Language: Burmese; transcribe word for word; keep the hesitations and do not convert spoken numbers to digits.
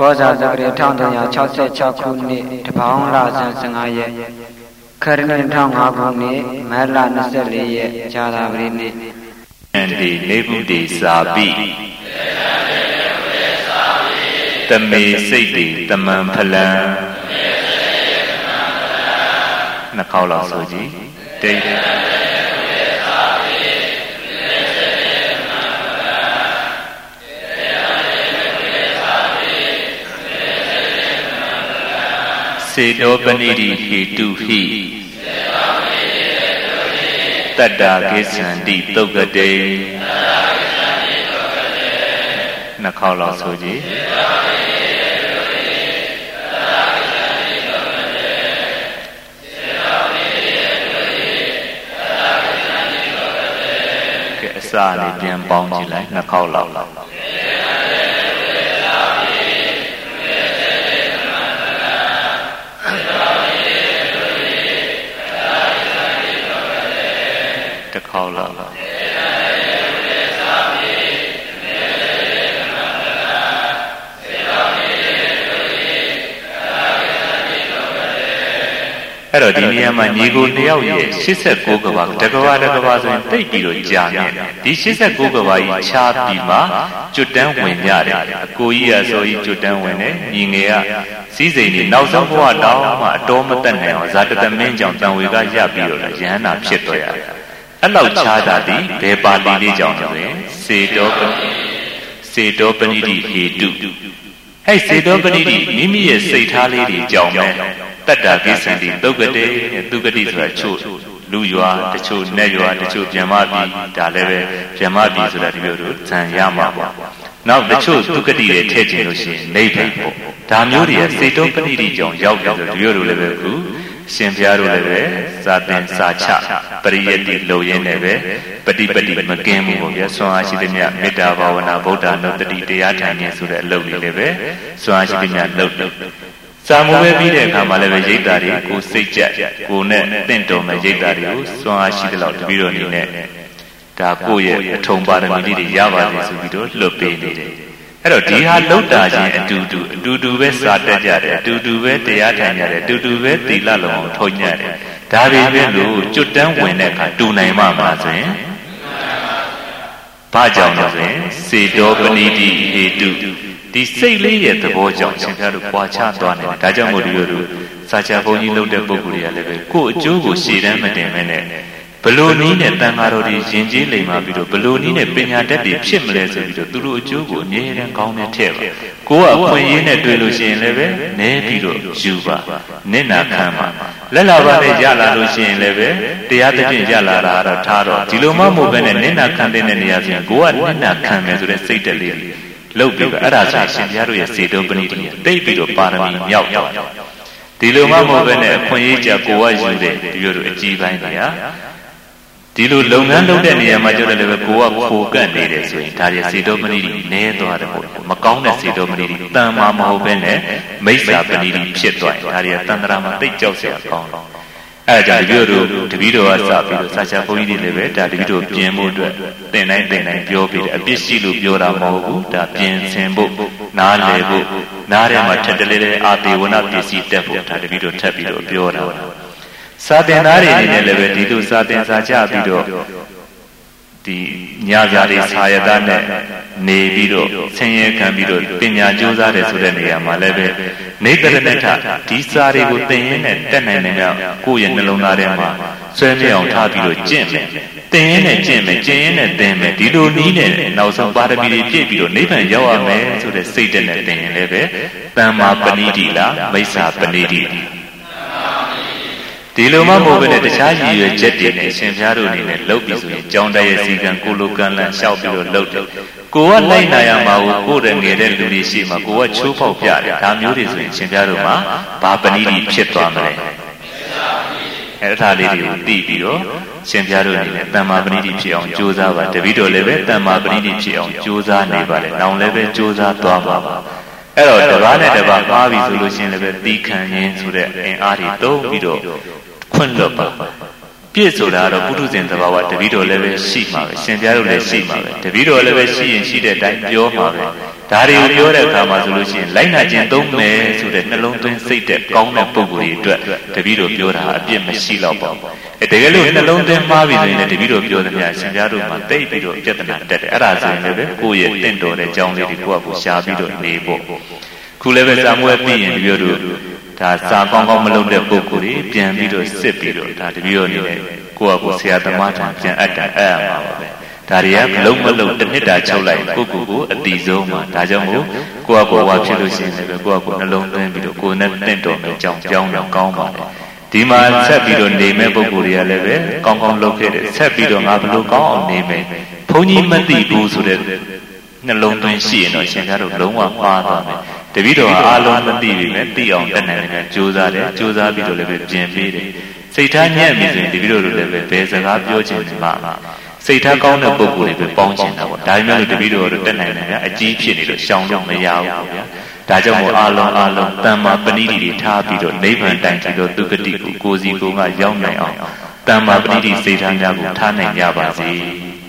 ကောဇာဇဂရေထောင်တရာ၆၆ခုနှစ်တပေါင်းလဆန်း၁၅ရက်ခရစ်နှစ်၁၅ခုနှစ်မတ်လ၂၄ရက်ဇာတာပတိနေ့အန္တိနေဗုဒ္ဓေစာပိတမေစိတ်တိတမံဖလံနှစ်ခေါက်လောက်ဆိုကြည့်တိတ်စေတောပဏိတိဟေတုဟိတတ္တာကိစ္ဆန္တိသုတ်ကတေနှစ်ခေါက်လောက်ဆိုကြည့်ကဲအစလေးပြန်ပေါင်းကြည့်လိုက်နှစ်ခေါက်လောက်တစ်ခေါက်လောက်အဲ့တော့ဒီနေရာမှာညီကိုနှစ်ယောက်ရဲ့၈၉ကဘာတကဘာတကဘာဆိုရင်တိတ်ပြီးတော့ကြာနေဒီ၈၉ကဘာကြီးခြားပြီးမှကျွတ်တန်းဝင်ရတယ်အကိုကြီးကဆိုကြီးကျွတ်တန်းဝင်တယ်ညီငယ်ကစီးစိမ်နေနောက်ဆုံးဘဝတောင်းမှအတော်မတက်နိုင်အောင်ဇာတတမင်းကြောင့်တန်ဝေကရပ်ပြီးတော့ရဟန္တာဖြစ်တော့ရတယ်အဲ့လောက်ခြားတာဒီဘယ်ပါဠိလေးကြောင့်လဲဆိုရင်စေတောပစေတောပဏိတိဟေတုအဲ့စေတောပဏိတိမိမိရဲ့စိတ်ထားလေးတွေကြောင့်ပဲတတ္တာကိစ္ဆန္တိသုတ်ကတေသုကတိဆိုတာချို့လူရွာတချို့နဲ့ရွာတချို့ဗြဟ္မပြည်ဒါလည်းပဲဗြဟ္မပြည်ဆိုတာဒီလိုတို့ဇံရမှာပေါ့နောက်တချို့သုကတိတွေထည့်ခြင်းလို့ရှိရင်နိဗ္ဗာန်ပေါ့ဒါမျိုးတွေကစေတောပဏိတိကြောင့်ရောက်တယ်ဆိုဒီလိုလိုလည်းပဲခုရှင်ဘုရားတို့လည်းပဲစာသင်စာချပရိယတ္တိလုံရင်းနဲ့ပဲပฏิပတိမကင်းမှုပေါ့ဗျာဆွမ်းအားရှိသည်မြတ်မေတ္တာဘာဝနာဗုဒ္ဓနုတ္တိတရားထိုင်ခြင်းဆိုတဲ့အလုပ်တွေလည်းပဲဆွမ်းအားရှိသည်မြတ်လုပ်လုပ်စာမူပဲပြီးတဲ့အခါမှာလည်းပဲရိတ်တာတွေကိုစိတ်ကြက်ကိုနဲ့တင့်တော်မဲ့ရိတ်တာတွေကိုစွမ်းအားရှိတဲ့လောက်တပည့်တော်အနေနဲ့ဒါကိုယ့်ရဲ့အထုံပါရမီလေးတွေရပါတယ်ဆိုပြီးတော့လွတ်ပေးနေတယ်အဲ့တော့ဒီဟာလောက်တာချင်းအတူတူအတူတူပဲစာတက်ကြတယ်အတူတူပဲတရားထိုင်ကြတယ်အတူတူပဲသီလလုံးအောင်ထုံညတယ်ဒါပေမဲ့လို့ကျွတ်တန်းဝင်တဲ့အခါတူနိုင်မှာမလားဆိုရင်ဘာကြောင့်လဲဆိုရင်စေတောပဏိတိဟေတုဒီစိတ်လေးရဲ့သဘောကြောင့်ရှင်ဘုရားတို့ပွာချသွားနေတယ်ဒါကြောင့်မို့လို့တို့စာချဘုန်းကြီးလုပ်တဲ့ပုဂ္ဂိုလ်တွေကလည်းပဲကိုယ့်အကျိုးကိုရှေ့တန်းမတင်မဲနဲ့ဘလို့နည်းနဲ့တန်ဃာတော်တွေယဉ်ကျေးလိမ္မာပြီးတော့ဘလို့နည်းနဲ့ပညာတတ်တွေဖြစ်မလဲဆိုပြီးတော့သူတို့အကျိုးကိုအမြဲတမ်းကောင်းတဲ့ထည့်ပါကိုယ်ကအခွင့်အရေးနဲ့တွေ့လို့ရှိရင်လည်းပဲနည်းပြီးတော့ယူပါနစ်နာခံပါလက်လာပါနဲ့ရလာလို့ရှိရင်လည်းပဲတရားသဖြင့်ရလာတာတော့ထားတော့ဒီလိုမှမဟုတ်ဘဲနဲ့နစ်နာခံတဲ့နေရာဆိုရင်ကိုယ်ကနစ်နာခံမယ်ဆိုတဲ့စိတ်တက်လေးလုပ်ပြီးတော့အဲ့ဒါဆိုရှင်ဘုရားတို့ရဲ့စေတောပဏိတိတိတ်ပြီးတော့ပါရမီမြောက်တော့ဒီလိုမှမဟုတ်ဘဲနဲ့အခွင့်အရေးကြကိုယ်ကယူတဲ့ဒီလိုတို့အကြည်ပိုင်းတွေဟာဒီလိုလုပ်ငန်းလုပ်တဲ့နေရာမှာကျတော့လည်းပဲကိုယ်ကဖိုကန့်နေတယ်ဆိုရင်ဒါရစေတောပဏိတိနည်းသွားတယ်ပေါ့မကောင်းတဲ့စေတောပဏိတိတန်မာမဟုတ်ဘဲနဲ့မိစ္ဆာပဏိတိဖြစ်သွားတယ်ဒါရတန်ត្រာမှာတိတ်ကြောက်စရာကောင်းတယ်အဲဒါကြောင့်တပည့်တို့တပည့်တော်ကစပြီးတော့စာချဘုန်းကြီးတွေလည်းပဲဒါတပည့်တို့ပြင်ဖို့အတွက်သင်တိုင်းသင်တိုင်းပြောပြီးတယ်အပြစ်ရှိလို့ပြောတာမဟုတ်ဘူးဒါပြင်ဆင်ဖို့နားလည်ဖို့နားထဲမှာထက်တလဲလဲအာသေဝနာပစ္စည်းတက်ဖို့ဒါတပည့်တို့ထပ်ပြီးတော့ပြောတာစာသင်သားတွေအနေနဲ့လည်းပဲဒီလိုစာသင်စာချပြီးတော့ဒီညပြားလေးဆာယတနဲ့နေပြီးတော့ဆင်းရဲခံပြီးတော့ပညာကြိုးစားတယ်ဆိုတဲ့နေရာမှာလည်းပဲနေတရဏထဒီစာတွေကိုသင်ရင်းနဲ့တက်နိုင်နေတော့ကိုယ့်ရဲ့နှလုံးသားထဲမှာဆွဲမြဲအောင်ထားပြီးတော့ကျင့်မယ်သင်ရင်းနဲ့ကျင့်မယ်ကျင့်ရင်းနဲ့သင်မယ်ဒီလိုနည်းနဲ့နောက်ဆုံးပါရမီတွေပြည့်ပြီးတော့နိဗ္ဗာန်ရောက်ရမယ်ဆိုတဲ့စိတ်တက်နဲ့သင်ရင်လည်းပဲတမ္မာပဏိတိလားမိစ္ဆာပဏိတိဒီလိုမှမဟုတ်ဘဲနဲ့တခြားရည်ရွယ်ချက်တွေနဲ့ရှင်ဘုရားတို့အနေနဲ့လုပ်ပြီးဆိုရင်ကြောင်းတရဲ့စီကံကိုလိုကံလန့်လျှောက်ပြီးတော့လုပ်တယ်ကိုကလိုက်နိုင်ရမှာကိုကိုယ်တည်းငယ်တဲ့လူတွေရှိမှကိုကချိုးပေါက်ပြတယ်ဒါမျိုးတွေဆိုရင်ရှင်ဘုရားတို့မှာဘာပဏိတိဖြစ်သွားမလဲအဲ့ဒါလေးတွေကိုသိပြီးတော့ရှင်ဘုရားတို့အနေနဲ့တမ္မာပဏိတိဖြစ်အောင်ကြိုးစားပါတပည့်တော်လည်းပဲတမ္မာပဏိတိဖြစ်အောင်ကြိုးစားနေပါလေနောင်လည်းပဲကြိုးစားသွားပါအဲ့တော့တပါးနဲ့တပါးပါပြီဆိုလို့ရှိရင်လည်းပဲသီခံရင်းဆိုတဲ့အင်အားတွေတုံးပြီးတော့ခွင့်လွတ်ပါပြည့်ဆိုတာတော့ပုထုဇဉ်သဘာဝတပည့်တော်လည်းပဲရှိမှာပဲရှင်ဘုရားတို့လည်းရှိမှာပဲတပည့်တော်လည်းပဲရှိရင်ရှိတဲ့အတိုင်းပြောမှာပဲဒါတွေကိုပြောတဲ့အခါမှာဆိုလို့ရှိရင်လိုက်နာခြင်းသုံးမယ်ဆိုတဲ့နှလုံးသွင်းစိတ်တဲ့ကောင်းတဲ့ပုဂ္ဂိုလ်တွေအတွက်တပည့်တော်ပြောတာအပြစ်မရှိတော့ပါဘူးအဲတကယ်လို့နှလုံးသွင်းမှားပြီဆိုရင်လည်းတပည့်တော်ပြောသမျှရှင်ပြတို့မှာတိတ်ပြီးတော့ပြဿနာတက်တယ်အဲ့ဒါဆိုရင်လည်းကိုယ့်ရဲ့တင့်တော်တဲ့အကြောင်းလေးတွေကိုယ့်အကူရှားပြီးတော့နေဖို့ခုလည်းပဲစာမွေးပြီးရင်တပည့်တို့ဒါစာကောင်းကောင်းမလုပ်တဲ့ပုဂ္ဂိုလ်တွေပြန်ပြီးတော့စစ်ပြီးတော့ဒါတပည့်တော်နေကိုယ့်အကူဆရာသမားထံပြန်အပ်တာအဲ့ရမှာပါပဲဒါတွေကမလုံးမလုံးတစ်နှစ်တာချုပ်လိုက်ကိုယ့်ကိုယ်ကိုအတိဆုံးမှာဒါကြောင့်မို့ကိုယ့်အကူဝါဖြစ်လို့ရှိရင်လည်းကိုယ့်အကူနှလုံးသွင်းပြီးတော့ကိုယ်နဲ့တင့်တော်မယ့်အကြောင်းကြောင်းတော့ကောင်းပါတယ်ဒီမှာဆက်ပြီးတော့နေမဲ့ပုဂ္ဂိုလ်တွေကလည်းပဲကောင်းကောင်းလုပ်ခဲ့တယ်ဆက်ပြီးတော့ငါဘလို့ကောင်းအောင်နေမယ်ဘုန်းကြီးမသိဘူးဆိုတဲ့နှလုံးသွင်းရှိရင်တော့ရှင်များတို့လုံးဝမှားသွားမယ်တပည့်တော်အားလုံးမသိပြီမဲ့သိအောင်တတ်နိုင်တယ်ကြိုးစားတယ်ကြိုးစားပြီးတော့လည်းပဲပြင်ပေးတယ်စိတ်ထားညံ့ပြီဆိုရင်တပည့်တော်တို့လည်းပဲဘယ်စကားပြောချင်မှစိတ်ထားကောင်းတဲ့ပုဂ္ဂိုလ်တွေပဲပေါင်းချင်တာပေါ့ဒါပေမဲ့လို့တပည့်တော်တို့တတ်နိုင်တယ်ဗျာအကြီးဖြစ်နေလို့ရှောင်လို့မရဘူးပေါ့ဗျာဒါကြောင့်မို့အာလုံးအာလုံးတမ္မာပဏိတိတွေထားပြီးတော့နိဗ္ဗာန်တိုင်ပြီးတော့သူဂတိကိုကိုယ်စီကိုယ်ကရောက်နိုင်အောင်တမ္မာပဏိတိစိတ်ထားများကိုထားနိုင်ကြပါစေ